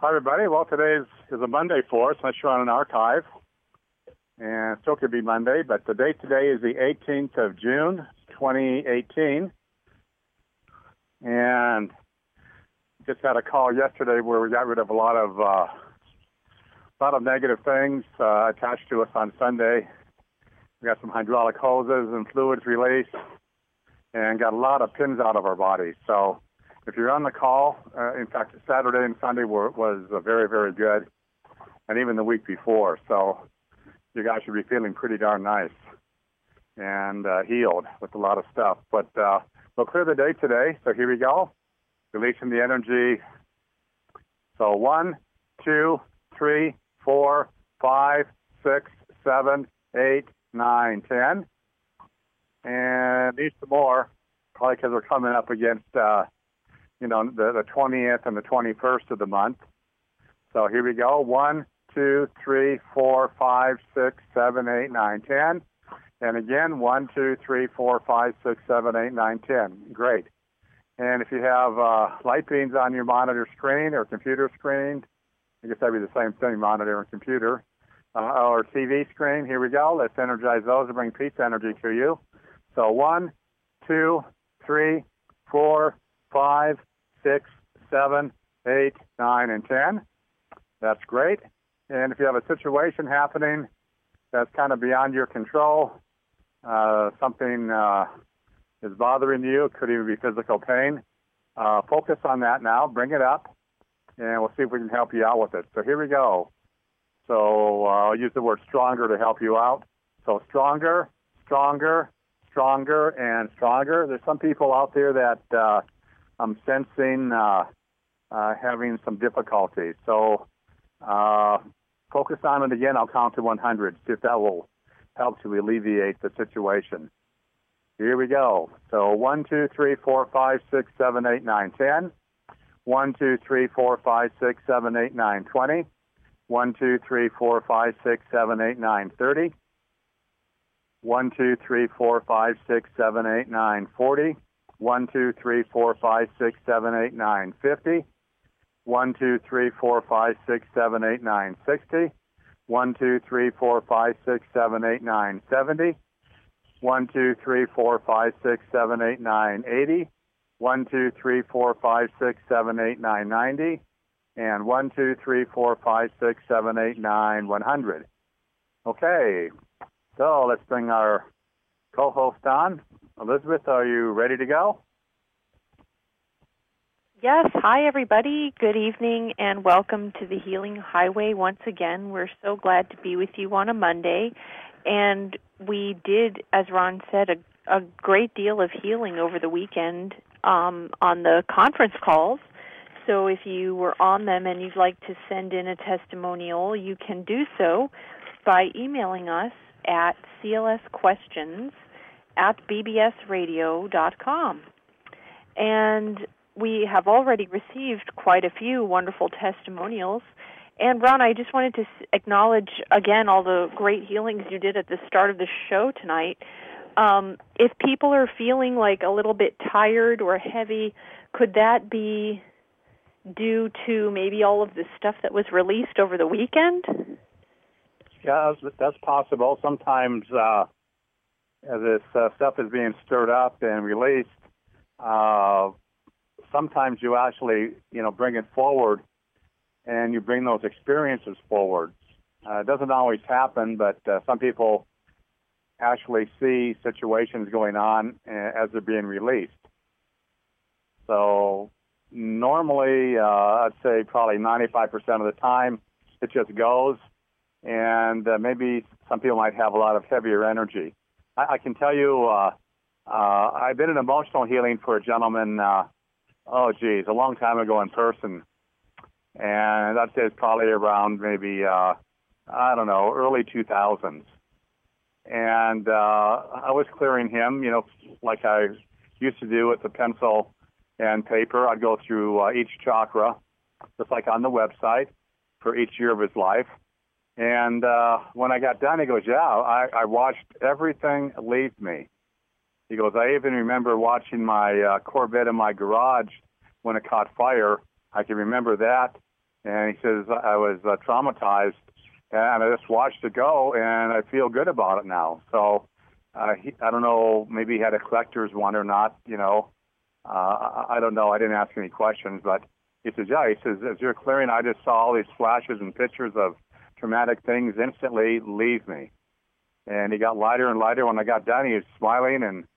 Hi, everybody. Well, today is a Monday for us, unless you're on an archive. And it still could be Monday, but the date today is the 18th of June, 2018. And just had a call yesterday where we got rid of a lot of negative things attached to us on Sunday. We got some hydraulic hoses and fluids released and got a lot of pins out of our bodies. So if you're on the call, in fact, Saturday and Sunday was very, very good, and even the week before. So you guys should be feeling pretty darn nice and healed with a lot of stuff. But we'll clear the day today. So here we go. Releasing the energy. So 1, 2, 3, 4, 5, 6, 7, 8, 9, 10. And need some more, probably because we're coming up against, the 20th and the 21st of the month. So here we go. 1, 2, 3, 4, 5, 6, 7, 8, 9, 10. And again, 1, 2, 3, 4, 5, 6, 7, 8, 9, 10. Great. And if you have light beams on your monitor screen or computer screen, I guess that'd be the same thing, monitor and computer, or TV screen, here we go. Let's energize those and bring peace energy to you. So 1, 2, 3, 4, 5, 6, 7, 8, 9, and 10. That's great. And if you have a situation happening that's kind of beyond your control, something is bothering you, it could even be physical pain, focus on that now, bring it up, and we'll see if we can help you out with it. So here we go. So I'll use the word stronger to help you out. So stronger, stronger, stronger, and stronger. There's some people out there that I'm sensing having some difficulties. So focus on it again. I'll count to 100, see if that will help to alleviate the situation. Here we go. So 1, 2, 3, 4, 5, 6, 7, 8, 9, 10. 1, 2, 3, 4, 5, 6, 7, 8, 9, 20. 1, 2, 3, 4, 5, 6, 7, 8, 9, 30. 1, 2, 3, 4, 5, 6, 7, 8, 9, 40. 1, 2, 3, 4, 5, 6, 7, 8, 9, 50. 1, 2, 3, 4, 5, 6, 7, 8, 9, 60. 1, 2, 3, 4, 5, 6, 7, 8, 9, 70. 1, 2, 3, 4, 5, 6, 7, 8, 9, 80. 1, 2, 3, 4, 5, 6, 7, 8, 9, 90. And 1, 2, 3, 4, 5, 6, 7, 8, 9, 100. Okay, so let's bring our co-host on. Elizabeth, are you ready to go? Yes. Hi, everybody. Good evening, and welcome to the Healing Highway once again. We're so glad to be with you on a Monday. And we did, as Ron said, a great deal of healing over the weekend on the conference calls. So if you were on them and you'd like to send in a testimonial, you can do so by emailing us at clsquestions@bbsradio.com. And we have already received quite a few wonderful testimonials. And, Ron, I just wanted to acknowledge, again, all the great healings you did at the start of the show tonight. If people are feeling like a little bit tired or heavy, could that be due to maybe all of the stuff that was released over the weekend? Yeah, that's possible. Sometimes as this stuff is being stirred up and released, sometimes you actually, bring it forward and you bring those experiences forward. It doesn't always happen, but some people actually see situations going on as they're being released. So normally, I'd say probably 95% of the time, it just goes, and maybe some people might have a lot of heavier energy. I can tell you, I've been in emotional healing for a gentleman, a long time ago in person. And I'd say it's probably around maybe, early 2000s. And I was clearing him, like I used to do with the pencil and paper. I'd go through each chakra, just like on the website, for each year of his life. And when I got done, he goes, I watched everything leave me. He goes, I even remember watching my Corvette in my garage when it caught fire. I can remember that. And he says, I was traumatized, and I just watched it go, and I feel good about it now. So I don't know, maybe he had a collector's one or not, I don't know. I didn't ask any questions, but he says, yeah, he says, as you're clearing, I just saw all these flashes and pictures of traumatic things instantly leave me. And he got lighter and lighter. When I got done, he was smiling and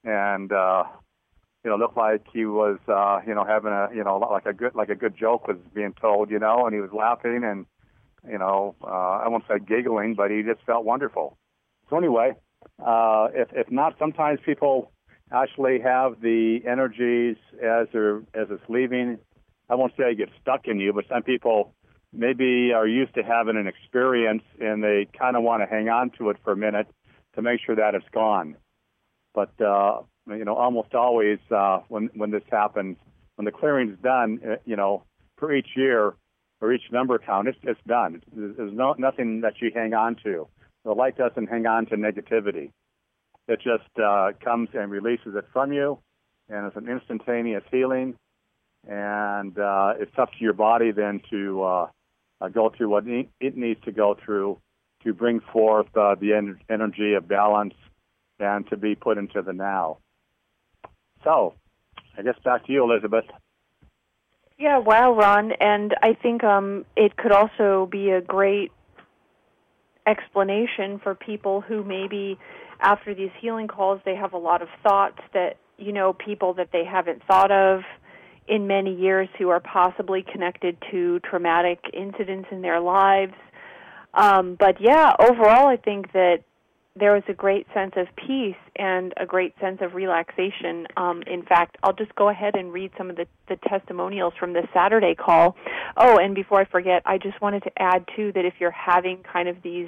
looked like he was, having like a good joke was being told, and he was laughing and, I won't say giggling, but he just felt wonderful. So anyway, if not, sometimes people actually have the energies as it's leaving. I won't say it gets stuck in you, but some people maybe are used to having an experience and they kind of want to hang on to it for a minute to make sure that it's gone. But almost always when this happens, when the clearing's done, for each year or each number count, it's done. There's nothing that you hang on to. The light doesn't hang on to negativity. It just comes and releases it from you, and it's an instantaneous healing. And it's up to your body then to go through what it needs to go through to bring forth the energy of balance and to be put into the now. So, I guess back to you, Elizabeth. Yeah, wow, Ron. And I think it could also be a great explanation for people who maybe after these healing calls they have a lot of thoughts that, people that they haven't thought of in many years who are possibly connected to traumatic incidents in their lives. But yeah, overall I think that there was a great sense of peace and a great sense of relaxation. In fact, I'll just go ahead and read some of the testimonials from the Saturday call. Oh, and before I forget, I just wanted to add, too, that if you're having kind of these,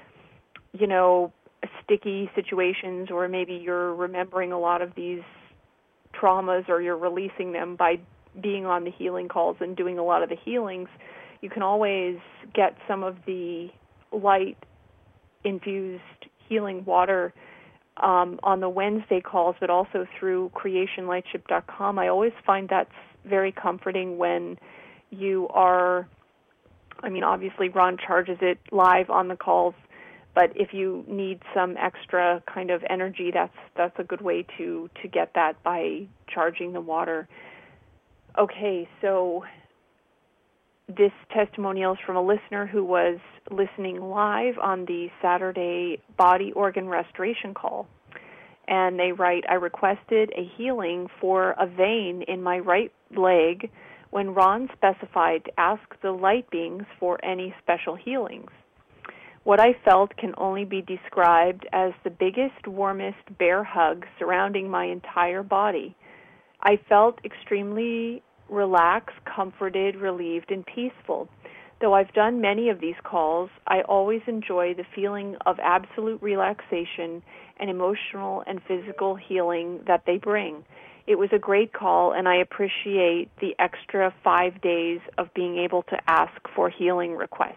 sticky situations, or maybe you're remembering a lot of these traumas or you're releasing them by being on the healing calls and doing a lot of the healings, you can always get some of the light-infused healing water on the Wednesday calls, but also through creationlightship.com. I always find that's very comforting when you are, obviously Ron charges it live on the calls, but if you need some extra kind of energy, that's a good way to get that by charging the water. Okay, so this testimonial is from a listener who was listening live on the Saturday body organ restoration call. And they write, I requested a healing for a vein in my right leg when Ron specified to ask the light beings for any special healings. What I felt can only be described as the biggest, warmest bear hug surrounding my entire body. I felt extremely relaxed, comforted, relieved, and peaceful. Though I've done many of these calls, I always enjoy the feeling of absolute relaxation and emotional and physical healing that they bring. It was a great call, and I appreciate the extra 5 days of being able to ask for healing requests.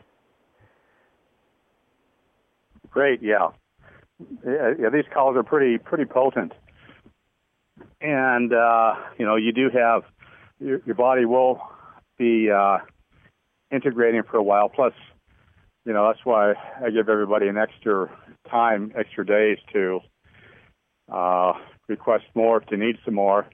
Great, yeah. These calls are pretty potent. And, you do have, your body will be integrating for a while. Plus, that's why I give everybody an extra time, extra days to request more if they need some more.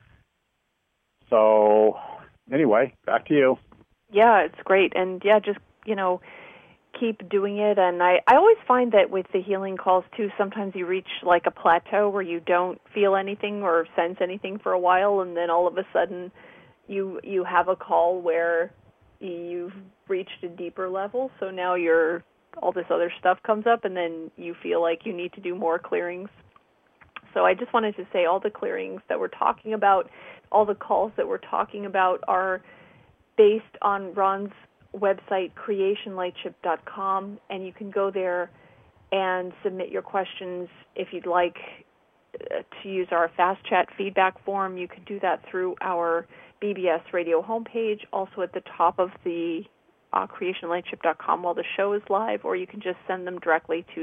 So, anyway, back to you. Yeah, it's great. And, yeah, just, keep doing it. And I always find that with the healing calls, too, sometimes you reach like a plateau where you don't feel anything or sense anything for a while, and then all of a sudden you have a call where you've reached a deeper level. So now all this other stuff comes up, and then you feel like you need to do more clearings. So I just wanted to say all the clearings that we're talking about, all the calls that we're talking about are based on Ron's website, creationlightship.com, and you can go there and submit your questions if you'd like to use our fast chat feedback form. You can do that through our BBS radio homepage, also at the top of the creationlightship.com while the show is live, or you can just send them directly to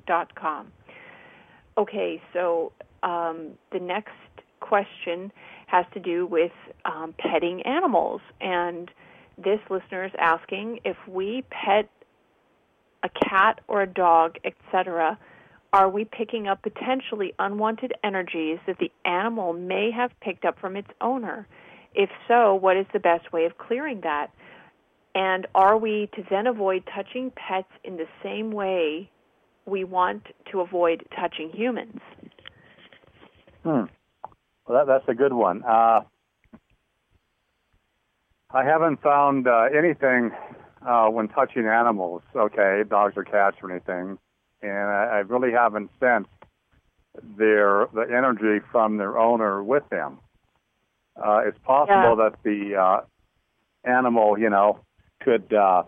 clsquestions@bbsradio.com. Okay, so the next question has to do with petting animals. And this listener is asking, if we pet a cat or a dog, etc., are we picking up potentially unwanted energies that the animal may have picked up from its owner? If so, what is the best way of clearing that? And are we to then avoid touching pets in the same way we want to avoid touching humans? Well, that's a good one. I haven't found anything when touching animals, okay, dogs or cats or anything, and I really haven't sensed the energy from their owner with them. It's possible that the animal, could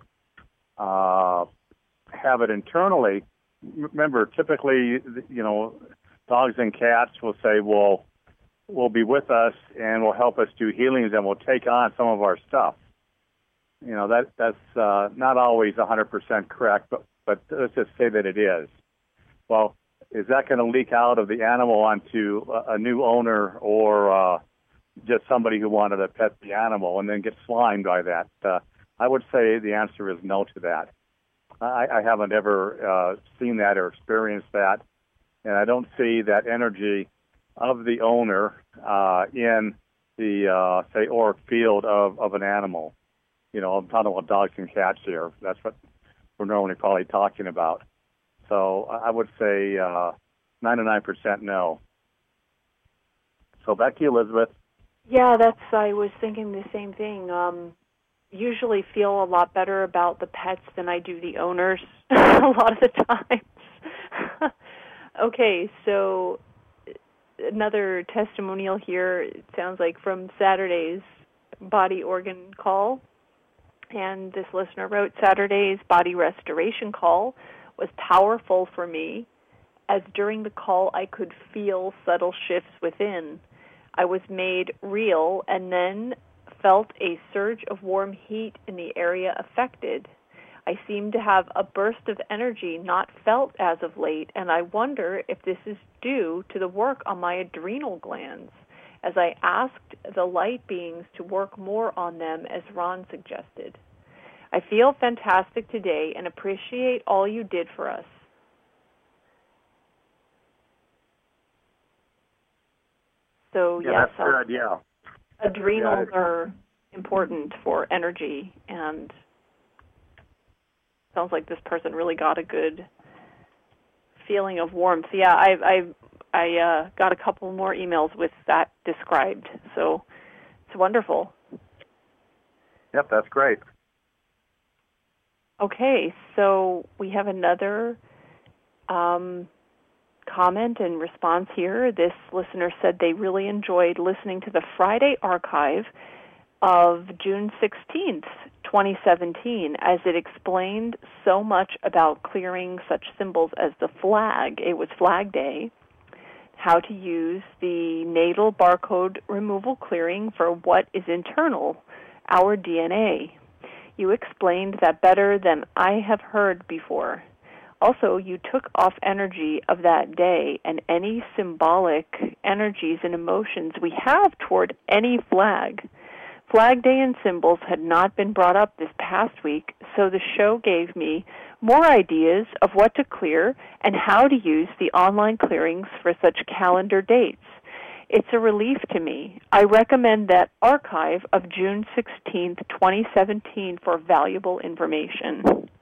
have it internally. Remember, typically, dogs and cats will say, "Well, will be with us and will help us do healings and will take on some of our stuff." That's not always 100% correct, but let's just say that it is. Well, is that going to leak out of the animal onto a new owner or just somebody who wanted to pet the animal and then get slimed by that? I would say the answer is no to that. I haven't ever seen that or experienced that, and I don't see that energy of the owner in the, say, auric field of an animal. I'm talking about dogs and cats here. That's what we're normally probably talking about. So I would say 99% no. So back to you, Elizabeth. Yeah, I was thinking the same thing. Usually feel a lot better about the pets than I do the owners a lot of the times. Okay, so another testimonial here, it sounds like from Saturday's body organ call. And this listener wrote, Saturday's body restoration call was powerful for me, as during the call I could feel subtle shifts within. I was made real and then felt a surge of warm heat in the area affected. I seem to have a burst of energy not felt as of late, and I wonder if this is due to the work on my adrenal glands, as I asked the light beings to work more on them, as Ron suggested. I feel fantastic today and appreciate all you did for us. So, yes, that's good, yeah. Adrenals are important for energy, and sounds like this person really got a good feeling of warmth. Yeah, I got a couple more emails with that described, so it's wonderful. Yep, that's great. Okay, so we have another comment and response here. This listener said they really enjoyed listening to the Friday archive of June 16th, 2017, as it explained so much about clearing such symbols as the flag. It was Flag Day. How to use the natal barcode removal clearing for what is internal, our DNA. You explained that better than I have heard before. Also, you took off energy of that day and any symbolic energies and emotions we have toward any flag. Flag Day and symbols had not been brought up this past week, so the show gave me more ideas of what to clear and how to use the online clearings for such calendar dates. It's a relief to me. I recommend that archive of June 16th, 2017 for valuable information.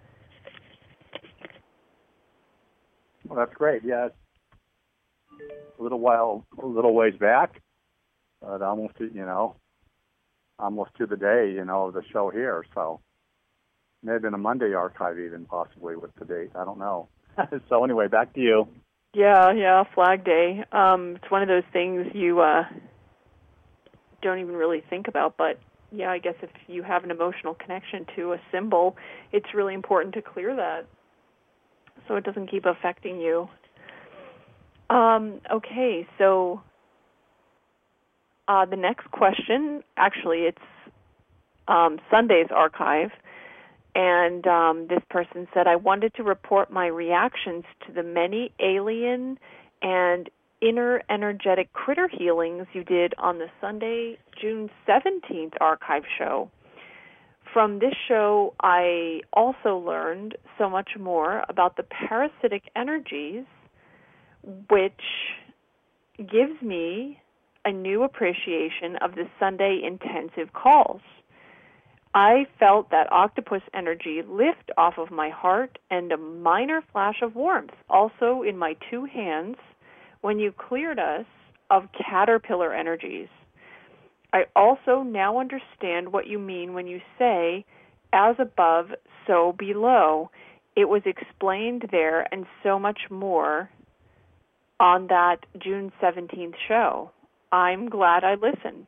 Well, that's great. Yeah, it's a little ways back, but almost to the day, of the show here. So may have been a Monday archive even possibly with the date. I don't know. So anyway, back to you. Yeah, Flag Day. It's one of those things you don't even really think about, but yeah, I guess if you have an emotional connection to a symbol, it's really important to clear that so it doesn't keep affecting you. Okay, so the next question, actually, it's Sunday's archive, and this person said, I wanted to report my reactions to the many alien and inner energetic critter healings you did on the Sunday, June 17th archive show. From this show, I also learned so much more about the parasitic energies, which gives me a new appreciation of the Sunday intensive calls. I felt that octopus energy lift off of my heart and a minor flash of warmth also in my two hands when you cleared us of caterpillar energies. I also now understand what you mean when you say, as above, so below. It was explained there and so much more on that June 17th show. I'm glad I listened.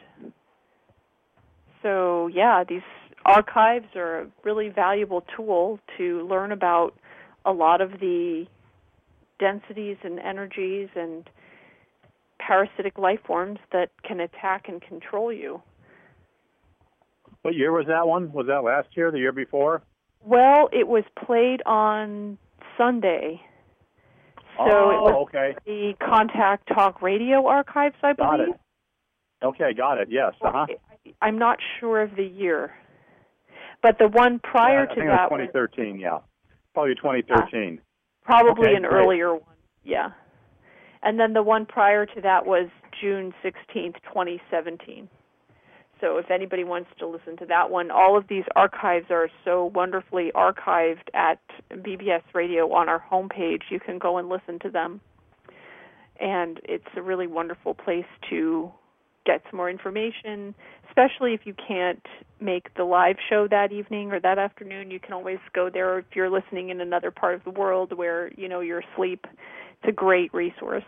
So, yeah, these archives are a really valuable tool to learn about a lot of the densities and energies and parasitic life forms that can attack and control you. What year was that one? Was that last year, the year before? Well, it was played on Sunday. So it was okay. The Contact Talk Radio archives, I believe. Got it. Okay, got it. Yes. I'm not sure of the year. But the one prior to that was 2013, yeah. Probably 2013. Probably okay, an great. earlier one, yeah. And then the one prior to that was June 16th, 2017. So if anybody wants to listen to that one, all of these archives are so wonderfully archived at BBS Radio on our homepage. You can go and listen to them. And it's a really wonderful place to get some more information, especially if you can't make the live show that evening or that afternoon. You can always go there if you're listening in another part of the world where, you know, you're asleep. It's a great resource.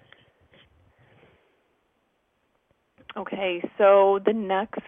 Okay, so the next,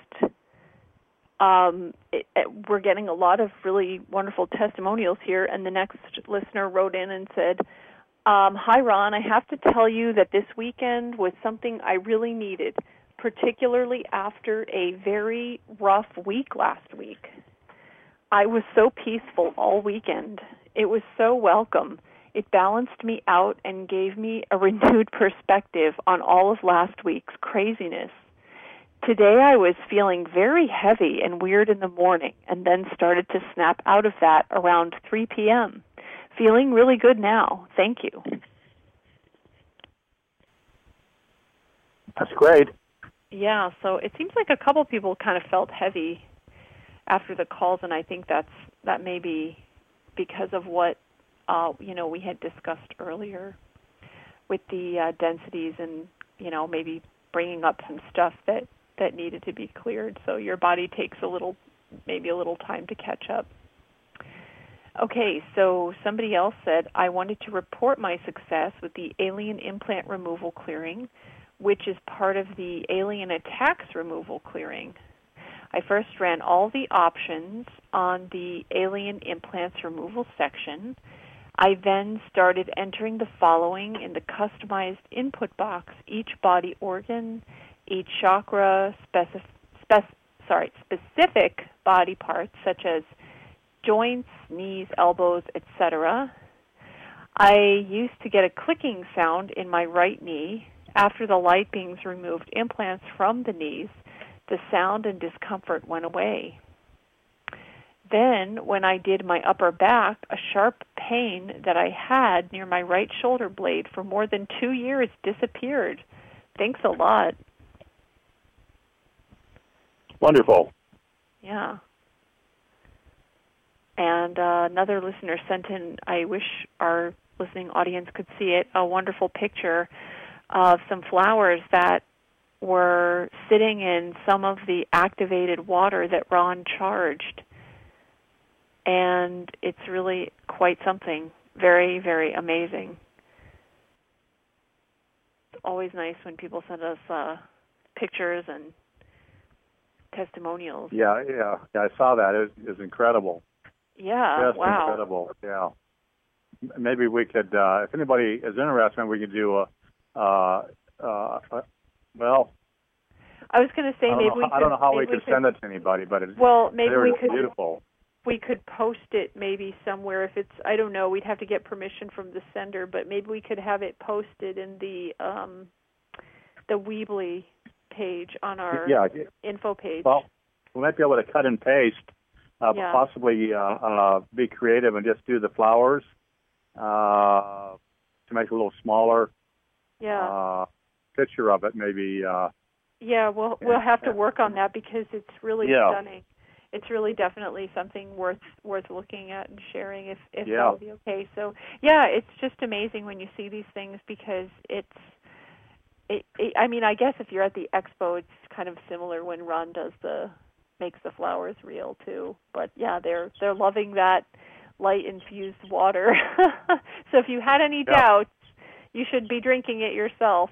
we're getting a lot of really wonderful testimonials here, and the next listener wrote in and said, hi, Ron, I have to tell you that this weekend was something I really needed, particularly after a very rough week last week. I was so peaceful all weekend. It was so welcome. It balanced me out and gave me a renewed perspective on all of last week's craziness. Today I was feeling very heavy and weird in the morning and then started to snap out of that around 3 p.m. Feeling really good now. Thank you. That's great. Yeah, so it seems like a couple people kind of felt heavy after the calls, and I think that may be because of what we had discussed earlier with the densities and, maybe bringing up some stuff that needed to be cleared. So your body takes maybe a little time to catch up. Okay, so somebody else said, I wanted to report my success with the alien implant removal clearing, which is part of the alien attacks removal clearing. I first ran all the options on the alien implants removal section. I then started entering the following in the customized input box: each body organ, each chakra, specific body parts such as joints, knees, elbows, etc. I used to get a clicking sound in my right knee. After the light beings removed implants from the knees, the sound and discomfort went away. Then, when I did my upper back, a sharp pain that I had near my right shoulder blade for more than 2 years disappeared. Thanks a lot. Wonderful. Yeah. And another listener sent in, I wish our listening audience could see it, a wonderful picture of some flowers that were sitting in some of the activated water that Ron charged. And it's really quite something. Very, very amazing. It's always nice when people send us pictures and testimonials. Yeah, I saw that. It was incredible. Yeah, Just wow. Incredible, yeah. Maybe we could, if anybody is interested, we could do well, I was going to say maybe we could. I don't know how we could send it to anybody, but it's maybe we could beautiful. we could post it maybe somewhere. If it's, I don't know, we'd have to get permission from the sender, but maybe we could have it posted in the Weebly page on our info page. Well, we might be able to cut and paste, possibly be creative and just do the flowers to make it a little smaller. Yeah. Picture of it, maybe. We'll have to work on that because it's really stunning. It's really definitely something worth looking at and sharing if that would be okay. So it's just amazing when you see these things because I mean, I guess if you're at the expo, it's kind of similar when Ron makes the flowers real too. But they're loving that light infused water. So if you had any doubts, you should be drinking it yourself.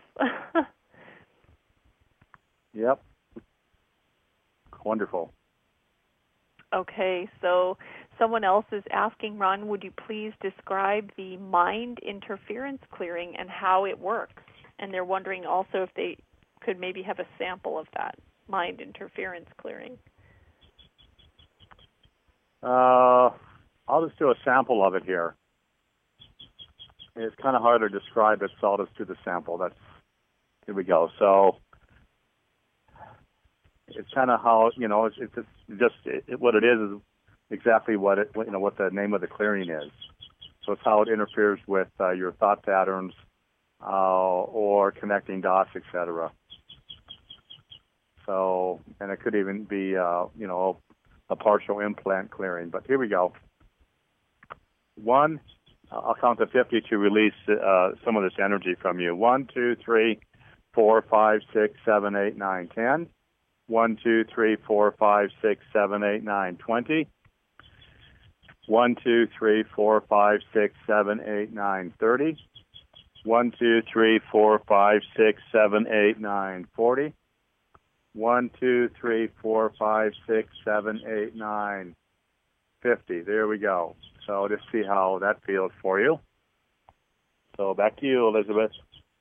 Yep. Wonderful. Okay, so someone else is asking, Ron, would you please describe the mind interference clearing and how it works? And they're wondering also if they could maybe have a sample of that mind interference clearing. I'll just do a sample of it here. It's kind of hard to describe it, so I'll just do the sample. Here we go. So it's kind of how, what it is exactly what the name of the clearing is. So it's how it interferes with your thought patterns or connecting dots, etc. So, and it could even be, a partial implant clearing. But here we go. 1, I'll count to 50 to release some of this energy from you. 1, 2, 3, 4, 5, 6, 7, 8, 9, 10. 1, 2, 3, 4, 5, 6, 7, 8, 9, 20. 1, 2, 3, 4, 5, 6, 7, 8, 9, 30. 1, 2, 3, 4, 5, 6, 7, 8, 9, 40. 1, 2, 3, 4, 5, 6, 7, 8, 9, 50. There we go. So just see how that feels for you. So back to you, Elizabeth.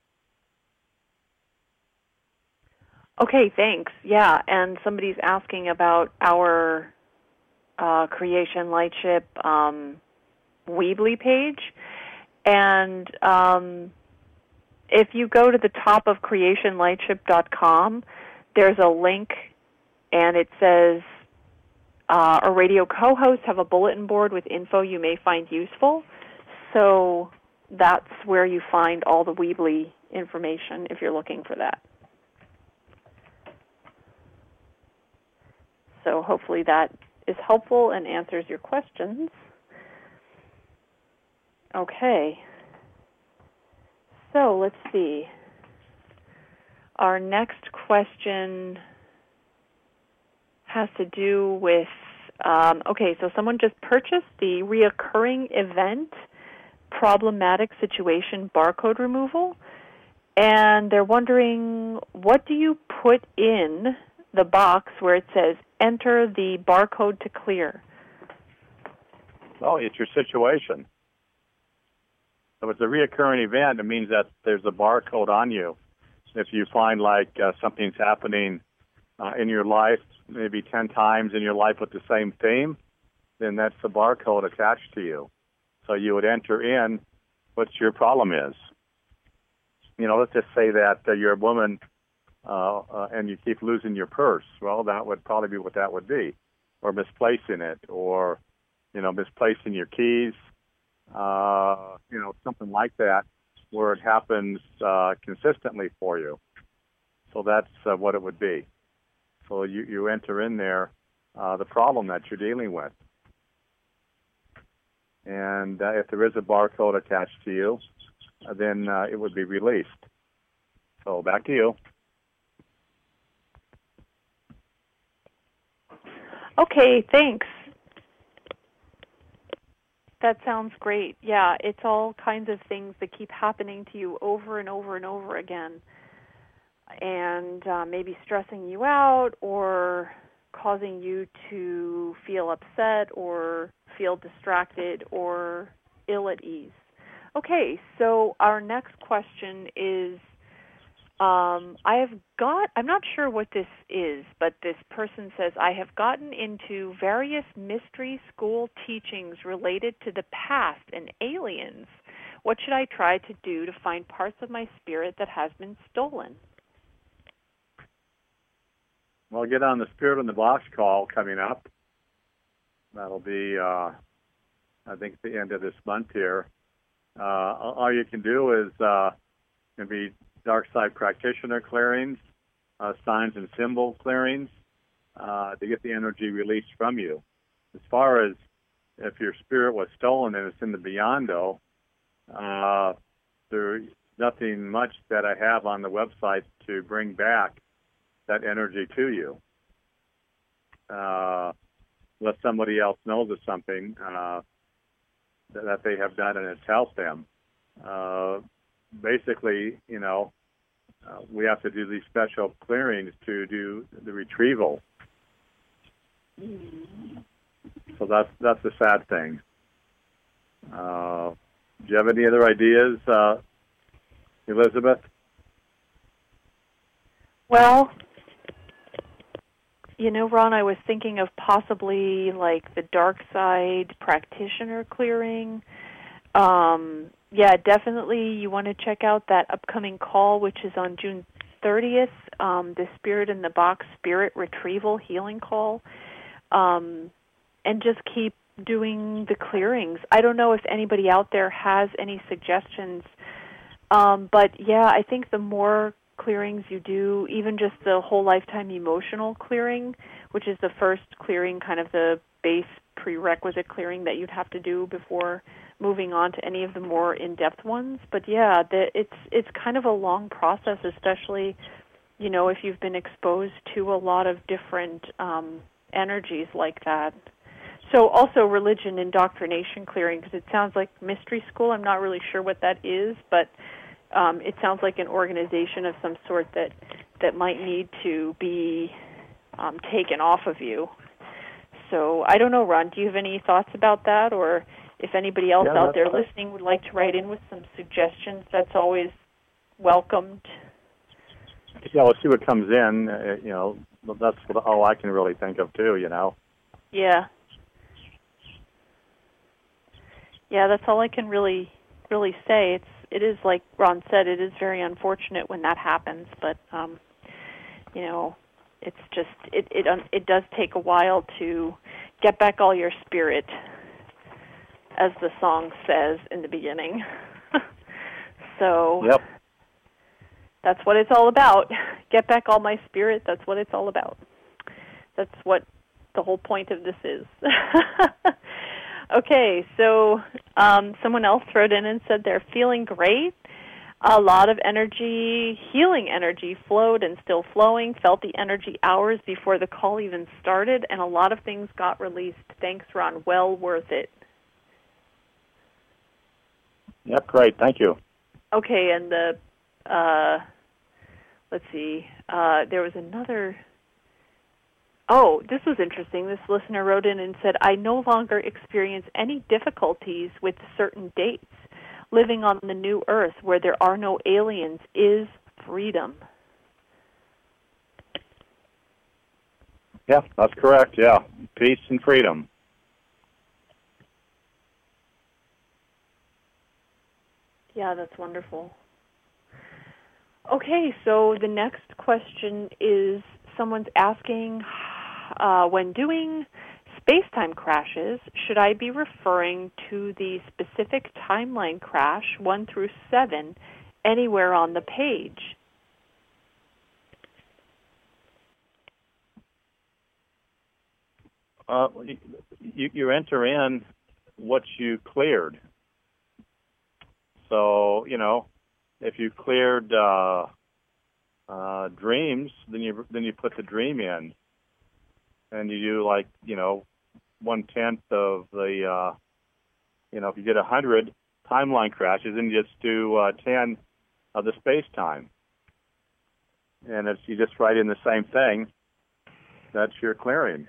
Okay, thanks. Yeah, and somebody's asking about our Creation Lightship Weebly page. And if you go to the top of creationlightship.com, there's a link, and it says, our radio co-hosts have a bulletin board with info you may find useful. So that's where you find all the Weebly information if you're looking for that. So hopefully that is helpful and answers your questions. Okay. So let's see. Our next question has to do with, so someone just purchased the reoccurring event problematic situation barcode removal, and they're wondering, what do you put in the box where it says, enter the barcode to clear? Well, it's your situation. So if it's a reoccurring event, it means that there's a barcode on you. If you find something's happening in your life, maybe 10 times in your life with the same theme, then that's the barcode attached to you. So you would enter in what your problem is. Let's just say that you're a woman and you keep losing your purse. Well, that would probably be what that would be. Or misplacing it, or, misplacing your keys, something like that, where it happens consistently for you. So that's what it would be. So you enter in there the problem that you're dealing with. And if there is a barcode attached to you, then it would be released. So back to you. Okay, thanks. That sounds great. Yeah, it's all kinds of things that keep happening to you over and over and over again, and maybe stressing you out or causing you to feel upset or feel distracted or ill at ease. Okay, so our next question is, I'm not sure what this is, but this person says, I have gotten into various mystery school teachings related to the past and aliens. What should I try to do to find parts of my spirit that has been stolen? Well, get on the Spirit in the Box call coming up. That'll be, I think, the end of this month here. All you can do is maybe dark side practitioner clearings, signs and symbol clearings to get the energy released from you. As far as if your spirit was stolen and it's in the beyond, there's nothing much that I have on the website to bring back that energy to you. Unless somebody else knows of something that they have done and it's helped them. Basically, we have to do these special clearings to do the retrieval. So that's the sad thing. Do you have any other ideas, Elizabeth? Well, Ron, I was thinking of possibly like the dark side practitioner clearing. Yeah, definitely you want to check out that upcoming call, which is on June 30th, the Spirit in the Box Spirit Retrieval Healing Call, and just keep doing the clearings. I don't know if anybody out there has any suggestions, but yeah, I think the more clearings you do, even just the whole lifetime emotional clearing, which is the first clearing, kind of the base prerequisite clearing that you'd have to do before moving on to any of the more in-depth ones. But yeah, it's kind of a long process, especially, if you've been exposed to a lot of different energies like that. So also religion indoctrination clearing, because it sounds like mystery school. I'm not really sure what that is, but it sounds like an organization of some sort that might need to be taken off of you. So I don't know, Ron, do you have any thoughts about that? Or if anybody else out there listening would like to write in with some suggestions, that's always welcomed. Yeah, we'll see what comes in. That's all I can really think of, too, Yeah. Yeah, that's all I can really say. It is like Ron said, it is very unfortunate when that happens, but it's just it does take a while to get back all your spirit, as the song says in the beginning. So yep. That's what it's all about. Get back all my spirit, that's what it's all about. That's what the whole point of this is. Okay, so someone else wrote in and said they're feeling great. A lot of energy, healing energy flowed and still flowing, felt the energy hours before the call even started, and a lot of things got released. Thanks, Ron. Well worth it. Yep, great. Thank you. Okay, and let's see, there was another... Oh, this was interesting. This listener wrote in and said, I no longer experience any difficulties with certain dates. Living on the new earth where there are no aliens is freedom. Yeah, that's correct. Yeah, peace and freedom. Yeah, that's wonderful. Okay, so the next question is someone's asking, when doing space-time crashes, should I be referring to the specific timeline crash 1 through 7 anywhere on the page? You enter in what you cleared. So, if you cleared dreams, then you put the dream in, and you do 1/10 of the, if you get 100 timeline crashes, then you just do 10 of the space-time. And you just write in the same thing. That's your clearing.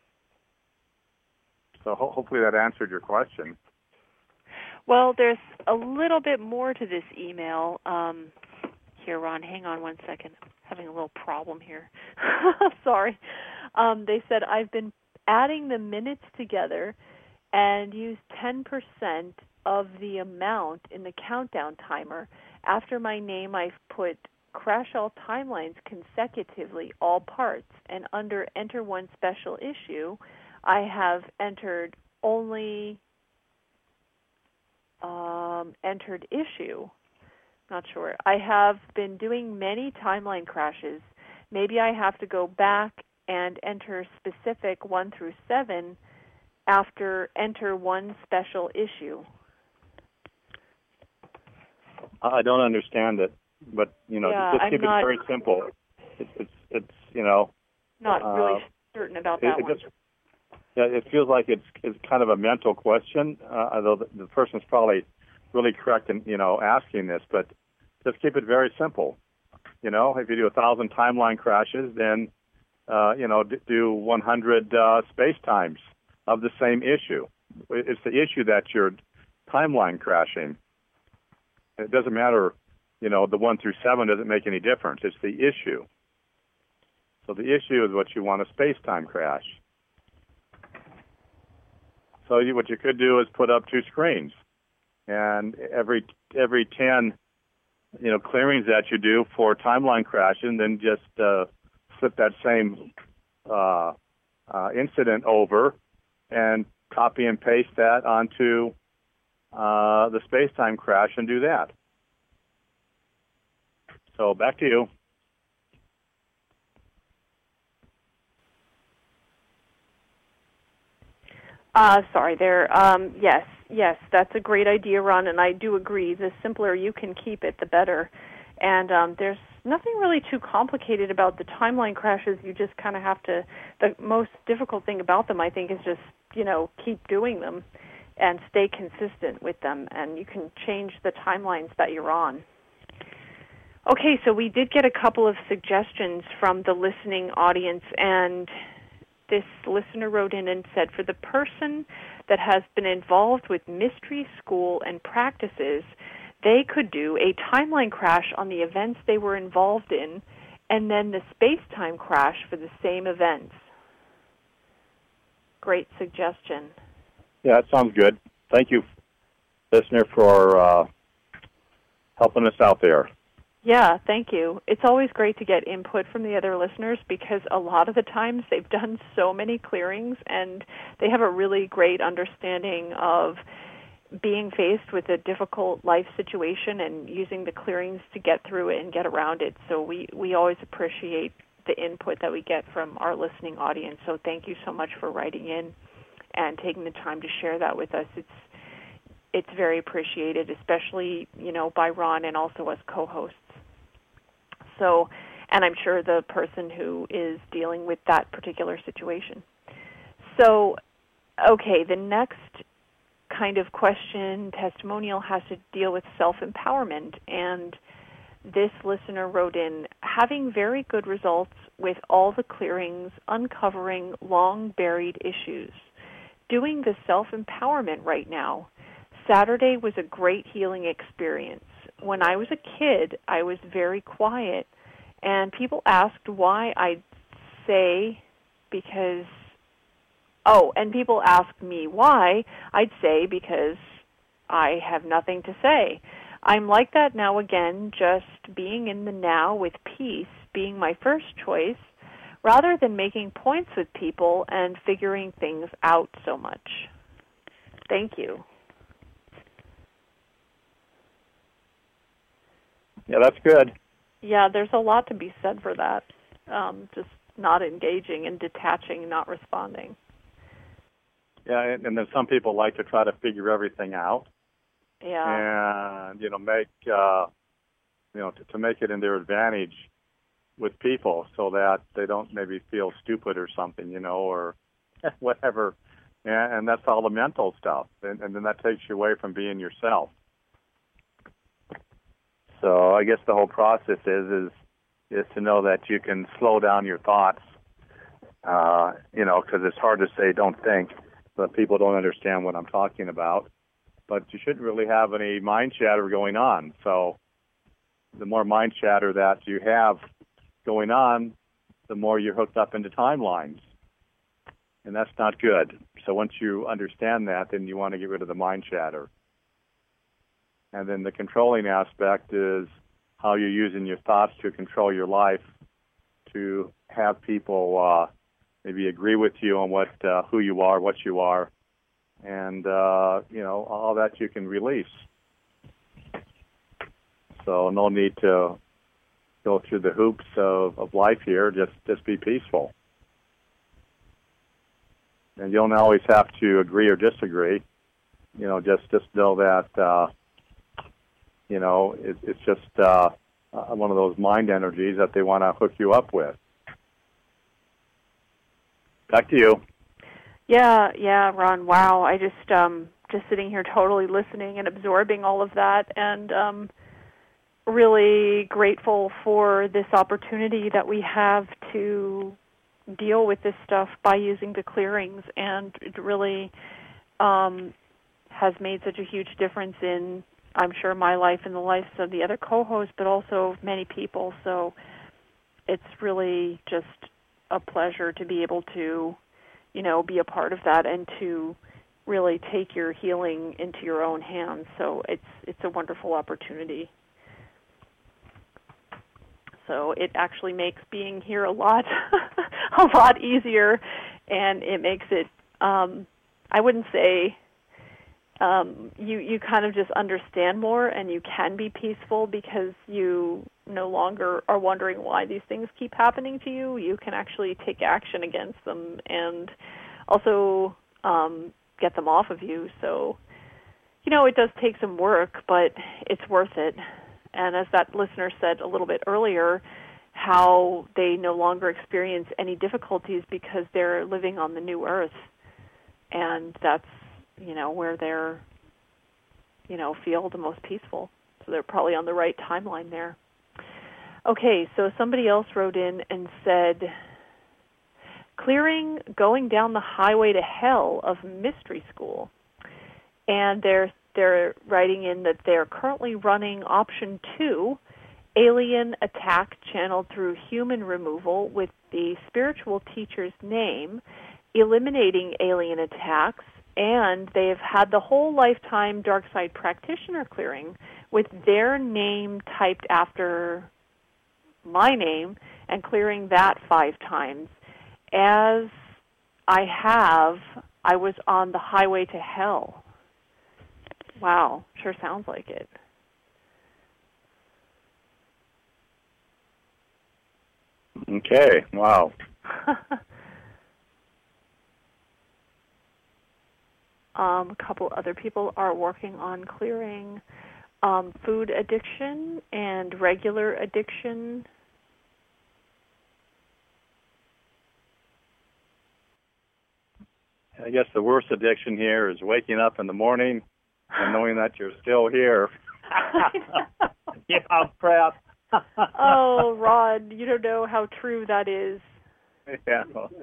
So hopefully that answered your question. Well, there's a little bit more to this email. here, Ron. Hang on one second. I'm having a little problem here. Sorry. They said, I've been adding the minutes together and used 10% of the amount in the countdown timer. After my name, I've put crash all timelines consecutively, all parts, and under enter one special issue, I have entered only entered issue. Not sure. I have been doing many timeline crashes. Maybe I have to go back and enter specific 1 through 7 after enter one special issue. I don't understand it, but just keep it very simple. It's not really certain about that one. It feels like it's kind of a mental question, although the person's probably really correct in asking this. But just keep it very simple. If you do 1,000 timeline crashes, then do 100 space times of the same issue. It's the issue that you're timeline crashing. It doesn't matter, the 1 through 7 doesn't make any difference. It's the issue. So the issue is what you want a space-time crash. So what you could do is put up 2 screens, and every 10, clearings that you do for timeline crashing, then just flip that same incident over and copy and paste that onto the space-time crash and do that. So back to you. Sorry there. Yes, that's a great idea, Ron, and I do agree. The simpler you can keep it, the better. And there's nothing really too complicated about the timeline crashes. You just kind of have to, the most difficult thing about them, I think, is just, keep doing them and stay consistent with them, and you can change the timelines that you're on. Okay, so we did get a couple of suggestions from the listening audience, and this listener wrote in and said, for the person that has been involved with mystery school and practices, they could do a timeline crash on the events they were involved in, and then the space-time crash for the same events. Great suggestion. Yeah, that sounds good. Thank you, listener, for helping us out there. Yeah, thank you. It's always great to get input from the other listeners because a lot of the times they've done so many clearings and they have a really great understanding of being faced with a difficult life situation and using the clearings to get through it and get around it. So we always appreciate the input that we get from our listening audience. So thank you so much for writing in and taking the time to share that with us. It's very appreciated, especially, by Ron and also as co-hosts. So, and I'm sure the person who is dealing with that particular situation. So, okay, the next kind of question, testimonial, has to deal with self-empowerment. And this listener wrote in, having very good results with all the clearings, uncovering long-buried issues. Doing the self-empowerment right now. Saturday was a great healing experience. When I was a kid, I was very quiet, and people asked why I'd say because, and people asked me why I'd say because I have nothing to say. I'm like that now again, just being in the now with peace being my first choice, rather than making points with people and figuring things out so much. Thank you. Yeah, that's good. Yeah, there's a lot to be said for that. Just not engaging and detaching and not responding. Yeah, and then some people like to try to figure everything out. Yeah. And, make, to make it in their advantage with people so that they don't maybe feel stupid or something, or whatever. And that's all the mental stuff. And then that takes you away from being yourself. So I guess the whole process is to know that you can slow down your thoughts, because it's hard to say don't think, but people don't understand what I'm talking about. But you shouldn't really have any mind chatter going on. So, the more mind chatter that you have going on, the more you're hooked up into timelines. And that's not good. So once you understand that, then you want to get rid of the mind chatter. And then the controlling aspect is how you're using your thoughts to control your life, to have people maybe agree with you on what who you are, what you are, and all that you can release. So no need to go through the hoops of life here. Just be peaceful. And you don't always have to agree or disagree. Just know that it's just one of those mind energies that they want to hook you up with. Back to you. Yeah, Ron. Wow, I just sitting here totally listening and absorbing all of that, and really grateful for this opportunity that we have to deal with this stuff by using the clearings, and it really has made such a huge difference in, I'm sure, my life and the lives of the other co-hosts, but also many people. So it's really just a pleasure to be able to, be a part of that and to really take your healing into your own hands. So it's a wonderful opportunity. So it actually makes being here a lot easier, and it makes it, I wouldn't say, you kind of just understand more, and you can be peaceful because you no longer are wondering why these things keep happening to you. You can actually take action against them and also get them off of you. So, it does take some work, but it's worth it. And as that listener said a little bit earlier, how they no longer experience any difficulties because they're living on the new earth. And that's, where they're, feel the most peaceful. So they're probably on the right timeline there. Okay, so somebody else wrote in and said, clearing going down the highway to hell of mystery school. And they're writing in that they're currently running option 2, alien attack channeled through human removal with the spiritual teacher's name, eliminating alien attacks, and they've had the whole lifetime dark side practitioner clearing with their name typed after my name and clearing that 5 times. As I was on the highway to hell. Wow, sure sounds like it. Okay, wow. A couple other people are working on clearing food addiction and regular addiction. I guess the worst addiction here is waking up in the morning and knowing that you're still here. Yeah, crap. Oh, Rod, you don't know how true that is. Yeah.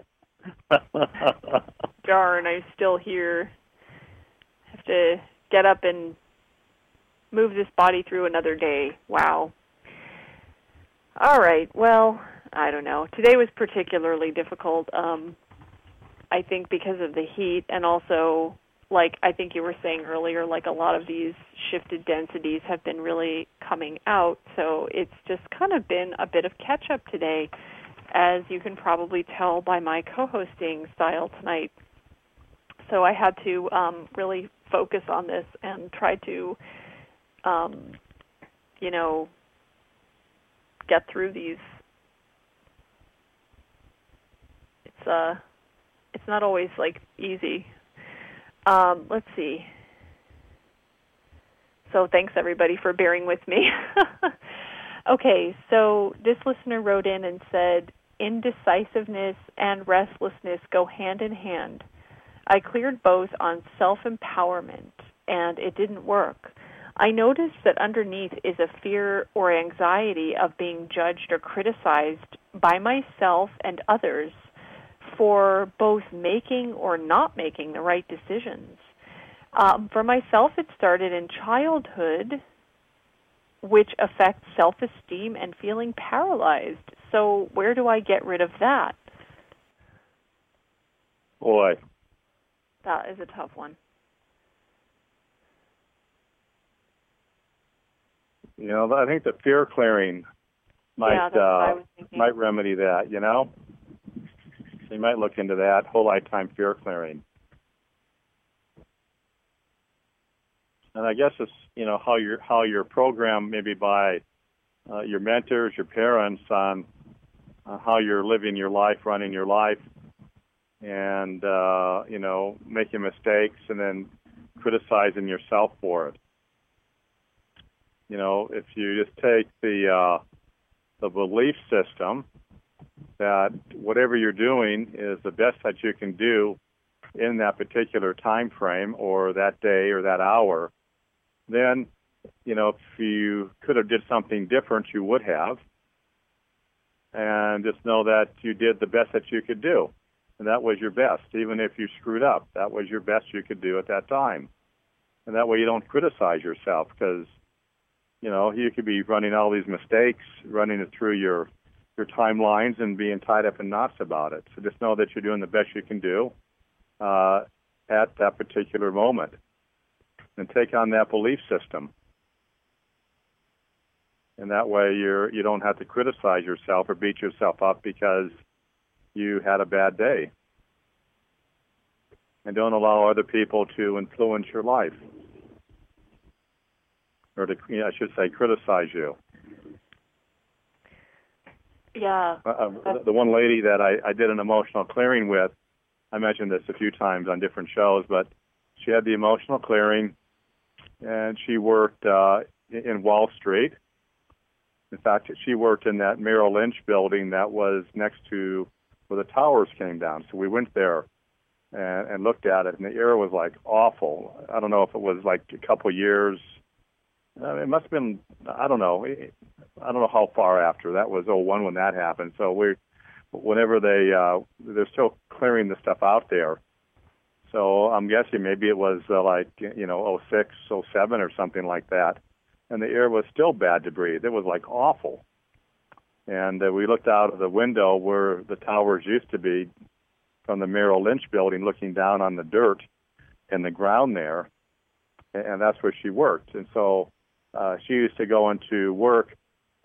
Darn, I'm still here. Have to get up and move this body through another day. Wow. All right, well, I don't know. Today was particularly difficult, I think because of the heat, and also, like I think you were saying earlier, like a lot of these shifted densities have been really coming out, so it's just kind of been a bit of catch-up today, as you can probably tell by my co-hosting style tonight. So I had to really focus on this and try to, get through these. It's not always, easy. Let's see. So thanks, everybody, for bearing with me. Okay, so this listener wrote in and said, indecisiveness and restlessness go hand in hand. I cleared both on self-empowerment, and it didn't work. I noticed that underneath is a fear or anxiety of being judged or criticized by myself and others for both making or not making the right decisions. For myself, it started in childhood which affects self-esteem and feeling paralyzed. So where do I get rid of that? Boy. That is a tough one. You know, I think the fear clearing might remedy that, you know? So you might look into that, whole lifetime fear clearing. And I guess it's, you know, how you're programmed maybe by your mentors, your parents on how you're living your life, running your life, and, you know, making mistakes and then criticizing yourself for it. You know, if you just take the belief system that whatever you're doing is the best that you can do in that particular time frame or that day or that hour, then, you know, if you could have did something different, you would have. And just know that you did the best that you could do. And that was your best. Even if you screwed up, that was your best you could do at that time. And that way you don't criticize yourself because, you know, you could be running all these mistakes, running it through your timelines and being tied up in knots about it. So just know that you're doing the best you can do at that particular moment. And take on that belief system. And that way you don't have to criticize yourself or beat yourself up because you had a bad day. And don't allow other people to influence your life. Or to, you know, I should say, criticize you. Yeah. The one lady that I did an emotional clearing with, I mentioned this a few times on different shows, but she had the emotional clearing, and she worked in Wall Street. In fact, she worked in that Merrill Lynch building that was next to where the towers came down. So we went there and looked at it, and the air was like awful. I don't know if it was like a couple years. It must have been, I don't know how far after. That was 2001 when that happened. So whenever they're still clearing the stuff out there. So I'm guessing maybe it was like, you know, 06, 07 or something like that. And the air was still bad to breathe. It was like awful. And we looked out of the window where the towers used to be from the Merrill Lynch building, looking down on the dirt and the ground there. And that's where she worked. And so she used to go into work,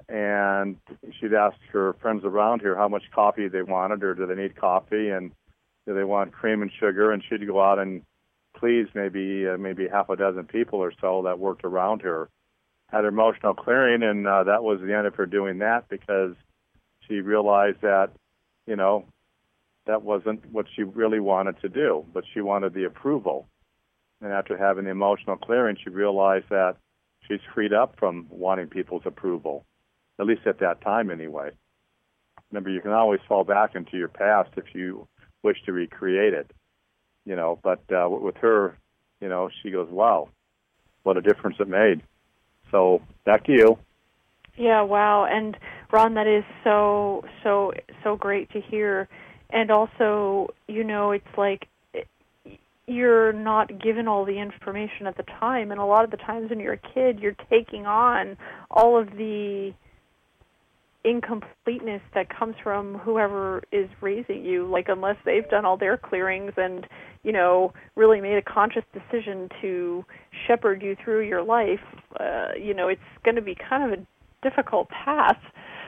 and she'd ask her friends around here how much coffee they wanted, or do they need coffee, and do they want cream and sugar, and she'd go out and please maybe half a dozen people or so that worked around her. Had her emotional clearing, and that was the end of her doing that, because she realized that, you know, that wasn't what she really wanted to do, but she wanted the approval. And after having the emotional clearing, she realized that she's freed up from wanting people's approval, at least at that time anyway. Remember, you can always fall back into your past if you wish to recreate it, you know, but with her, you know, she goes, wow, what a difference it made. So back to you. Yeah, wow. And Ron, that is so great to hear. And also, you know, it's like you're not given all the information at the time, and a lot of the times when you're a kid, you're taking on all of the incompleteness that comes from whoever is raising you, like unless they've done all their clearings and, you know, really made a conscious decision to shepherd you through your life, you know, it's going to be kind of a difficult path.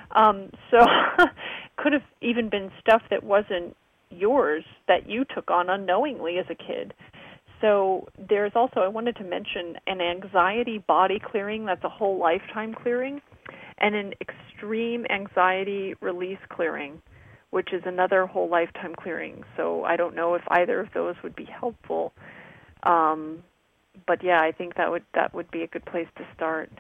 So could have even been stuff that wasn't yours that you took on unknowingly as a kid. So there's also, I wanted to mention an anxiety body clearing that's a whole lifetime clearing, and an extreme anxiety release clearing, which is another whole lifetime clearing. So I don't know if either of those would be helpful. But yeah, I think that would be a good place to start.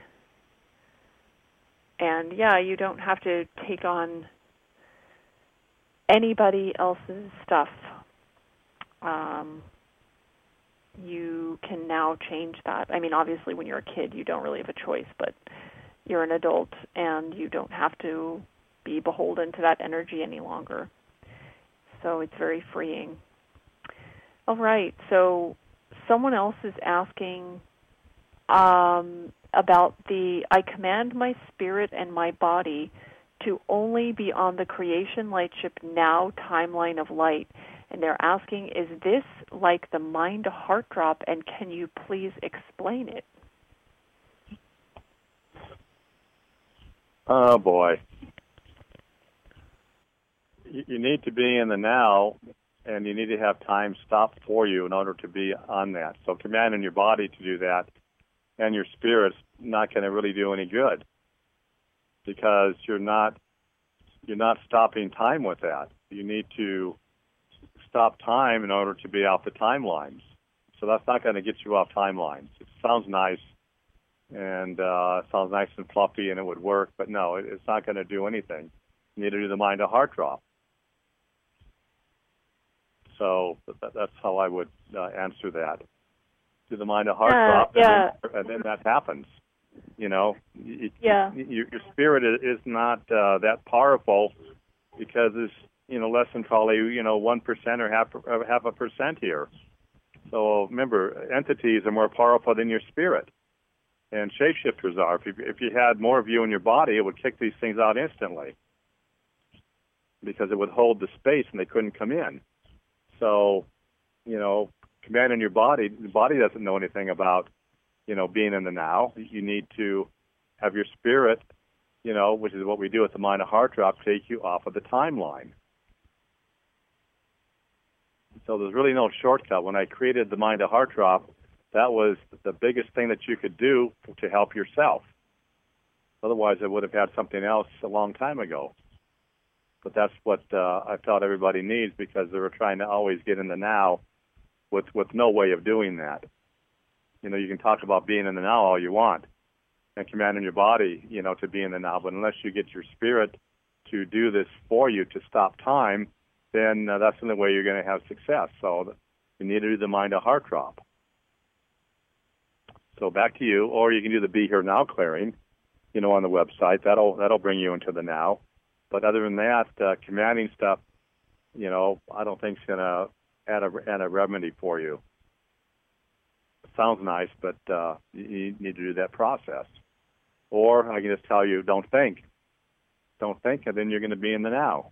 And yeah, you don't have to take on anybody else's stuff. You can now change that. I mean, obviously when you're a kid, you don't really have a choice, but you're an adult and you don't have to be beholden to that energy any longer. So it's very freeing. All right, so someone else is asking, about I command my spirit and my body to only be on the Creation Lightship Now timeline of light. And they're asking, is this like the mind to heart drop, and can you please explain it? Oh, boy. You need to be in the now, and you need to have time stopped for you in order to be on that. So commanding your body to do that and your spirit's not going to really do any good, because you're not stopping time with that. You need to stop time in order to be off the timelines. So that's not going to get you off timelines. It sounds nice, and sounds nice and fluffy, and it would work, but no, it's not going to do anything. You need to do the mind to heart drop. So that's how I would answer that. Do the mind to heart drop, and then that happens. Your spirit is not that powerful, because it's less than probably 1% or half a percent here. So remember, entities are more powerful than your spirit, and shapeshifters are. If you had more of you in your body, it would kick these things out instantly, because it would hold the space and they couldn't come in. So, commanding your body, the body doesn't know anything about, being in the now. You need to have your spirit, which is what we do with the mind of heart drop, take you off of the timeline. So there's really no shortcut. When I created the mind of heart drop, that was the biggest thing that you could do to help yourself. Otherwise, I would have had something else a long time ago. But that's what I felt everybody needs, because they were trying to always get in the now with no way of doing that. You can talk about being in the now all you want and commanding your body, to be in the now. But unless you get your spirit to do this for you, to stop time, then that's the only way you're going to have success. So you need to do the mind to heart drop. So back to you, or you can do the Be Here Now clearing, on the website. That'll bring you into the now. But other than that, commanding stuff, I don't think is going to add a remedy for you. It sounds nice, but you need to do that process. Or I can just tell you, don't think. Don't think, and then you're going to be in the now.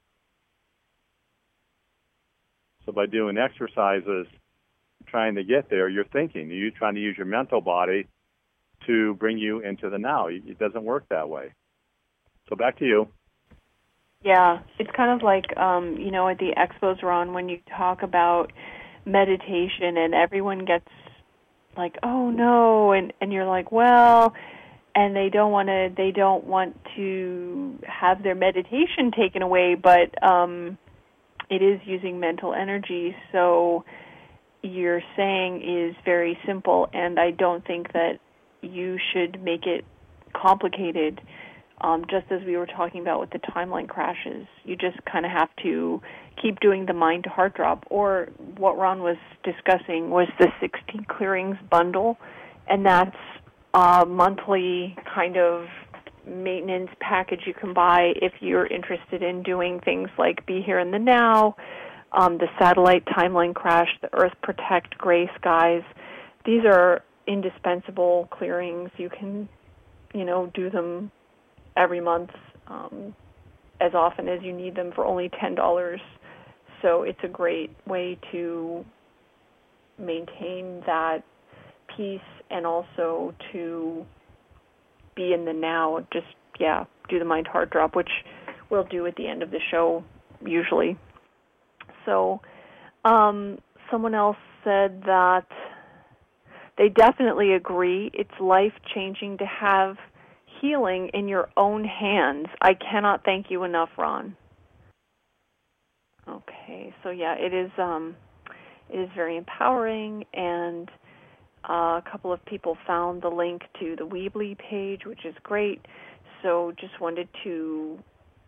So by doing exercises, trying to get there, you're thinking. You're trying to use your mental body to bring you into the now. It doesn't work that way. So back to you. Yeah, it's kind of like, at the expos, Ron, when you talk about meditation and everyone gets like, oh no, and you're like, well, and they don't want to have their meditation taken away, but it is using mental energy. So you're saying is very simple, and I don't think that you should make it complicated. Just as we were talking about with the timeline crashes, you just kind of have to keep doing the mind to heart drop. Or what Ron was discussing was the 16 clearings bundle, and that's a monthly kind of maintenance package you can buy if you're interested in doing things like Be Here in the Now, the satellite timeline crash, the Earth Protect Gray Skies. These are indispensable clearings. You can, do them every month, as often as you need them, for only $10. So it's a great way to maintain that peace and also to be in the now. Just, do the mind heart drop, which we'll do at the end of the show usually. So someone else said that they definitely agree. It's life-changing to have healing in your own hands. I cannot thank you enough, Ron. Okay, so it is very empowering, and a couple of people found the link to the Weebly page, which is great. So just wanted to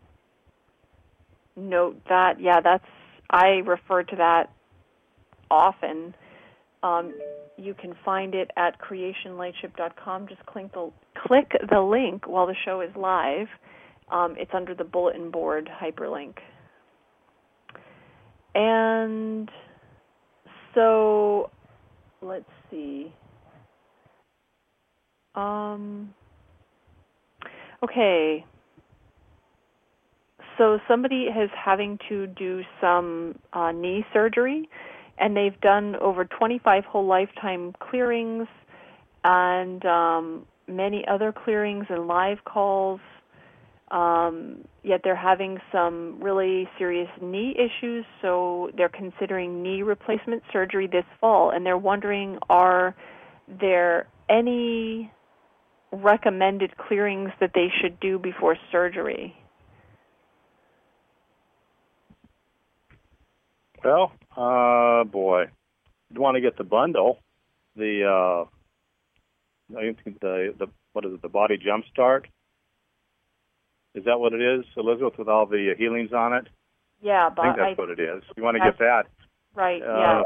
note that, I refer to that often. You can find it at creationlightship.com. Just click the link while the show is live. It's under the bulletin board hyperlink. And so, let's see. Okay. So somebody is having to do some knee surgery, and they've done over 25 whole lifetime clearings and many other clearings and live calls, yet they're having some really serious knee issues, so they're considering knee replacement surgery this fall, and they're wondering, are there any recommended clearings that they should do before surgery? Well, boy, you'd want to get the bundle. I think the what is it? The Body Jumpstart. Is that what it is, Elizabeth, with all the healings on it? Yeah, but I think that's what it is. You want to get that. Right. Yeah.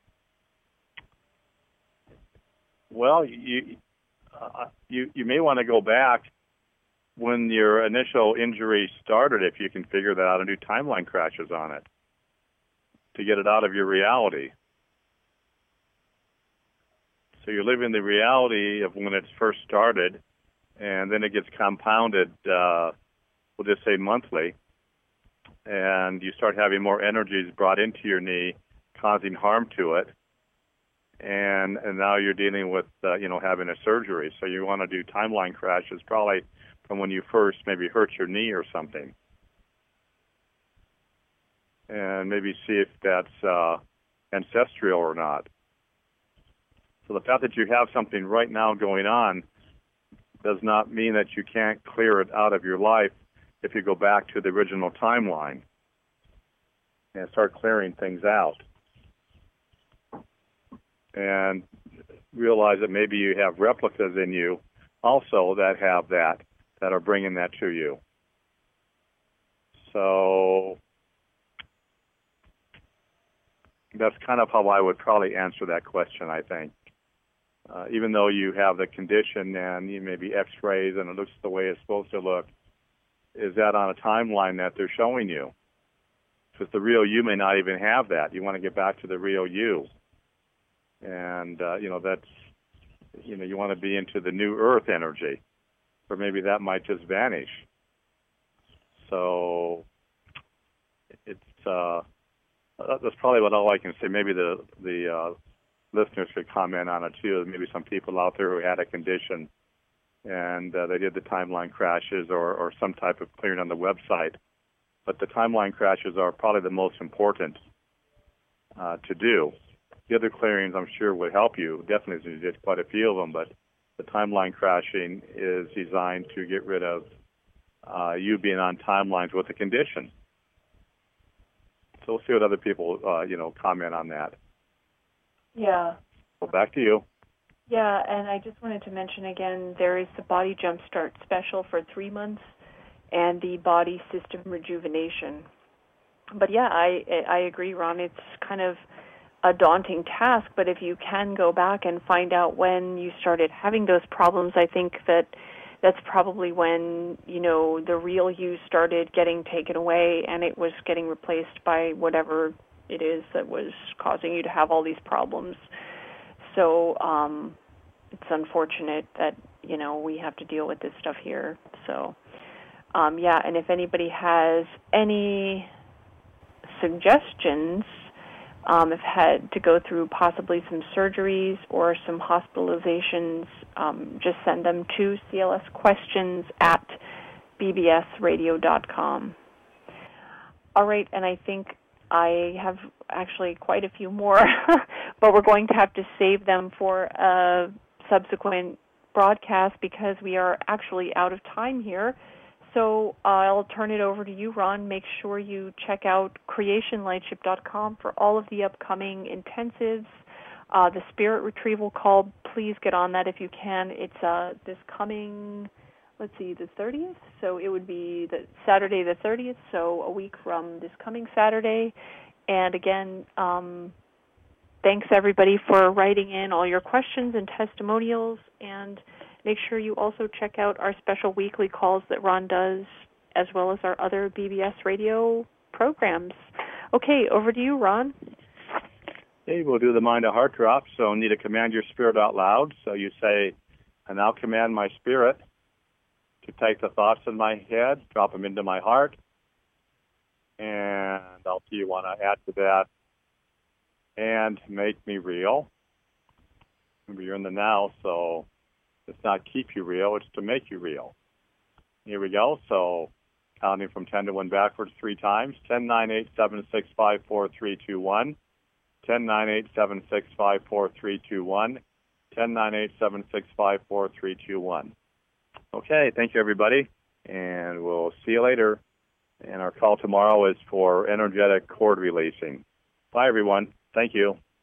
Well, you may want to go back when your initial injury started, if you can figure that out, and do timeline crashes on it to get it out of your reality. So you're living the reality of when it's first started, and then it gets compounded, we'll just say monthly, and you start having more energies brought into your knee, causing harm to it, and now you're dealing with, having a surgery. So you want to do timeline crashes probably from when you first maybe hurt your knee or something, and maybe see if that's ancestral or not. So the fact that you have something right now going on does not mean that you can't clear it out of your life if you go back to the original timeline and start clearing things out. And realize that maybe you have replicas in you also that have that are bringing that to you. So that's kind of how I would probably answer that question, I think. Even though you have the condition and you maybe x-rays and it looks the way it's supposed to look, is that on a timeline that they're showing you? Because the real you may not even have that. You want to get back to the real you. And, that's, you want to be into the new earth energy, or maybe that might just vanish. So it's, that's probably what all I can say. Maybe the listeners could comment on it too. Maybe some people out there who had a condition and they did the timeline crashes or some type of clearing on the website. But the timeline crashes are probably the most important to do. The other clearings, I'm sure, would help you. Definitely, you did quite a few of them, but the timeline crashing is designed to get rid of you being on timelines with a condition. So we'll see what other people, comment on that. Yeah. Well, back to you. Yeah, and I just wanted to mention again, there is the Body Jumpstart special for 3 months and the Body System Rejuvenation. But yeah, I agree, Ron. It's kind of a daunting task, but if you can go back and find out when you started having those problems, I think that's probably when, the real you started getting taken away and it was getting replaced by whatever it is that was causing you to have all these problems. So it's unfortunate that, we have to deal with this stuff here. So, and if anybody has any suggestions, if had to go through possibly some surgeries or some hospitalizations, just send them to clsquestions@bbsradio.com. All right, and I think I have actually quite a few more, but we're going to have to save them for a subsequent broadcast because we are actually out of time here. So I'll turn it over to you, Ron. Make sure you check out creationlightship.com for all of the upcoming intensives. The Spirit Retrieval Call, please get on that if you can. It's this coming, the 30th. So it would be the Saturday the 30th, so a week from this coming Saturday. And again, thanks everybody for writing in all your questions and testimonials, and make sure you also check out our special weekly calls that Ron does, as well as our other BBS radio programs. Okay, over to you, Ron. Okay, we'll do the mind to heart drop. So need to command your spirit out loud. So you say, I now command my spirit to take the thoughts in my head, drop them into my heart, and I'll see you want to add to that, and make me real. Remember, you're in the now, so it's not keep you real, it's to make you real. Here we go. So counting from 10 to 1 backwards 3 times. 10, 9, 8, 7, 6, 5, 4, 3, 2, 1. 10, 9, 8, 7, 6, 5, 4, 3, 2, 1. 10, 9, 8, 7, 6, 5, 4, 3, 2, 1. Okay, thank you, everybody, and we'll see you later. And our call tomorrow is for energetic cord releasing. Bye, everyone. Thank you.